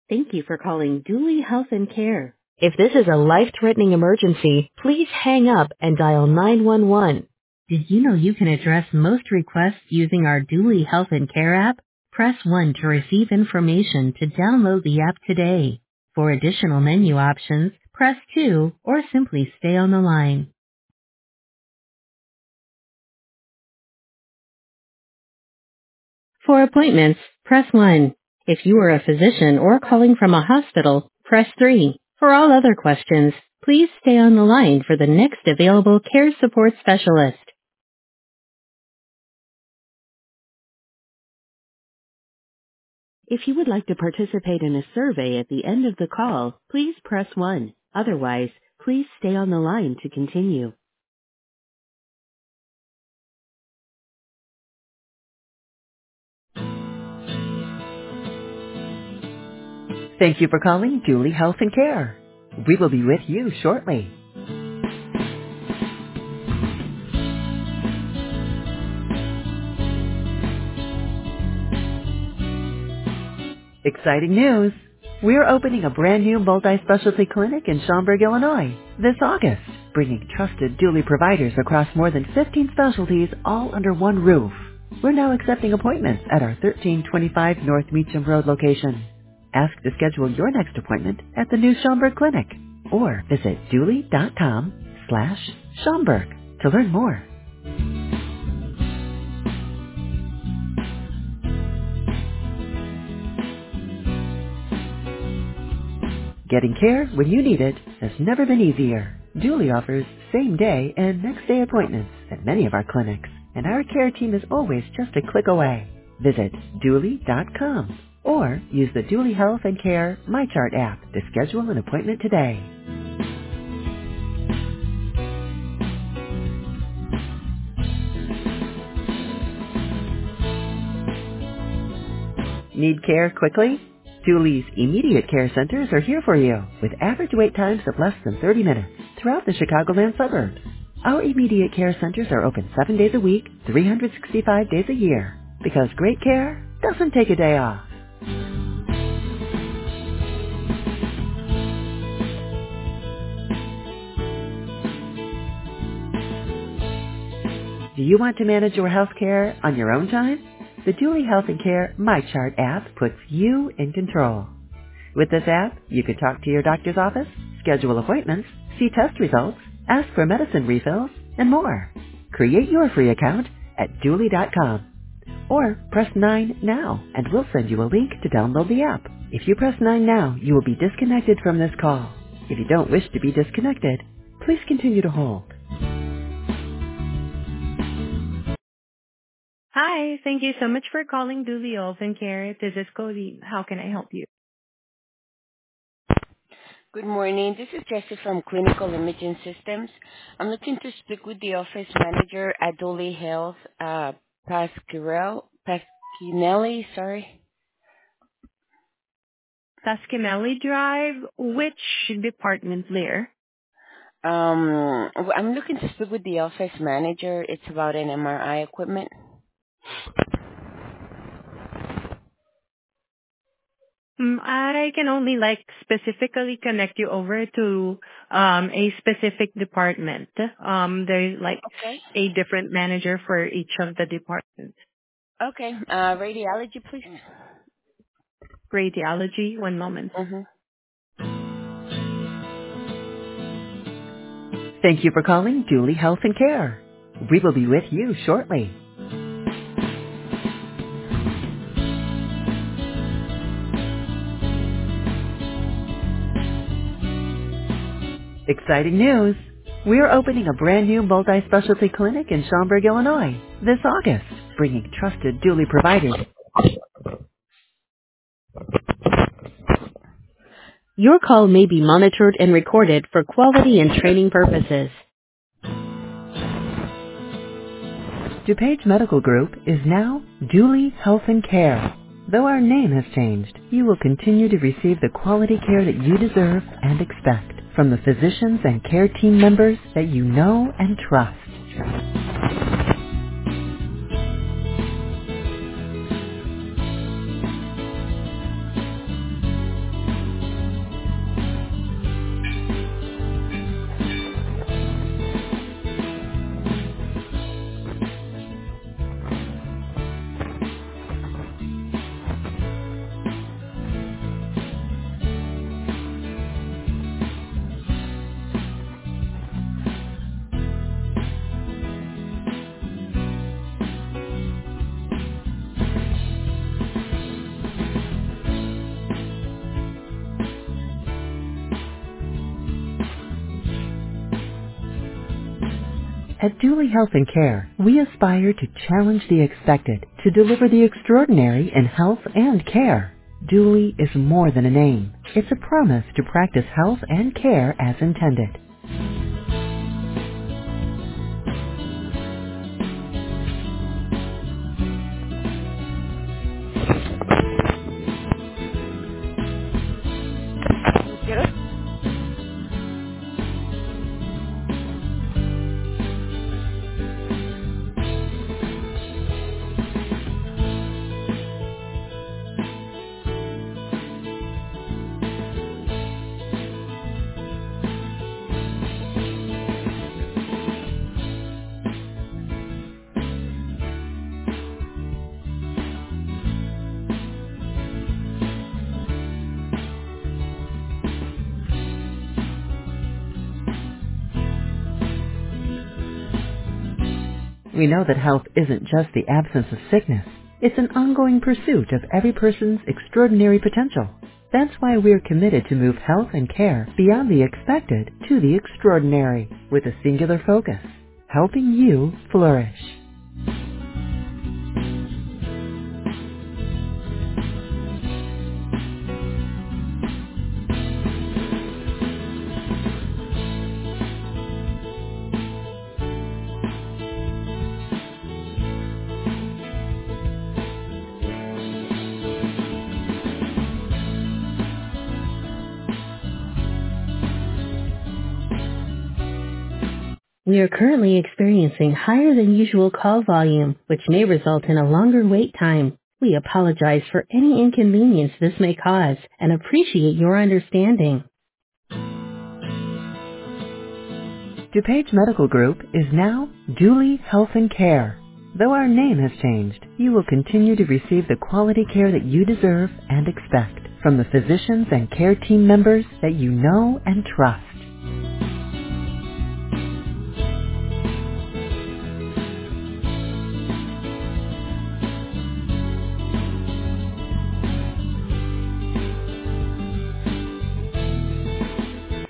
Thank you for calling Dooley Health and Care. If this is a life-threatening emergency, please hang up and dial 911. Did you know you can address most requests using our Dooley Health and Care app? Press 1 to receive information to download the app today. For additional menu options, press 2 or simply stay on the line. For appointments, press 1. If you are a physician or calling from a hospital, press 3. For all other questions, please stay on the line for the next available care support specialist. If you would like to participate in a survey at the end of the call, please press 1. Otherwise, please stay on the line to continue. Thank you for calling Dooley Health and Care. We will be with you shortly. Exciting news! We're opening a brand new multi-specialty clinic in Schaumburg, Illinois this August, bringing trusted Dooley providers across more than 15 specialties all under one roof. We're now accepting appointments at our 1325 North Meacham Road location. Ask to schedule your next appointment at the new Schaumburg Clinic or visit dooley.com/Schaumburg to learn more. Getting care when you need it has never been easier. Dooley offers same-day and next-day appointments at many of our clinics, and our care team is always just a click away. Visit dooley.com or use the Dooley Health and Care MyChart app to schedule an appointment today. Need care quickly? Dooley's immediate care centers are here for you with average wait times of less than 30 minutes throughout the Chicagoland suburbs. Our immediate care centers are open 7 days a week, 365 days a year, because great care doesn't take a day off. Do you want to manage your health care on your own time? The Dooley Health and Care MyChart app puts you in control. With this app, you can talk to your doctor's office, schedule appointments, see test results, ask for medicine refills, and more. Create your free account at Dooley.com. Or press 9 now and we'll send you a link to download the app. If you press 9 now, you will be disconnected from this call. If you don't wish to be disconnected, please continue to hold. Hi, thank you so much for calling Dooley Health and Care. This is Cody. How can I help you? Good morning. This is Jessie from Clinical Imaging Systems. I'm looking to speak with the office manager at Dooley Health, Pasquinelli, sorry. Pasquinelli Drive, which department there? I'm looking to speak with the office manager. It's about an MRI equipment. I can only specifically connect you over to a specific department. There's Okay. a different manager for each of the departments. Okay. Radiology, please. Radiology, one moment. Mm-hmm. Thank you for calling Dooley Health and Care. We will be with you shortly. Exciting news! We're opening a brand new multi-specialty clinic in Schaumburg, Illinois this August, bringing trusted Dooley providers. Your call may be monitored and recorded for quality and training purposes. DuPage Medical Group is now Dooley Health and Care. Though our name has changed, you will continue to receive the quality care that you deserve and expect from the physicians and care team members that you know and trust. At Dooley Health and Care, we aspire to challenge the expected, to deliver the extraordinary in health and care. Dooley is more than a name. It's a promise to practice health and care as intended. Get it? We know that health isn't just the absence of sickness. It's an ongoing pursuit of every person's extraordinary potential. That's why we're committed to move health and care beyond the expected to the extraordinary, with a singular focus, helping you flourish. We are currently experiencing higher than usual call volume, which may result in a longer wait time. We apologize for any inconvenience this may cause and appreciate your understanding. DuPage Medical Group is now Dooley Health and Care. Though our name has changed, you will continue to receive the quality care that you deserve and expect from the physicians and care team members that you know and trust.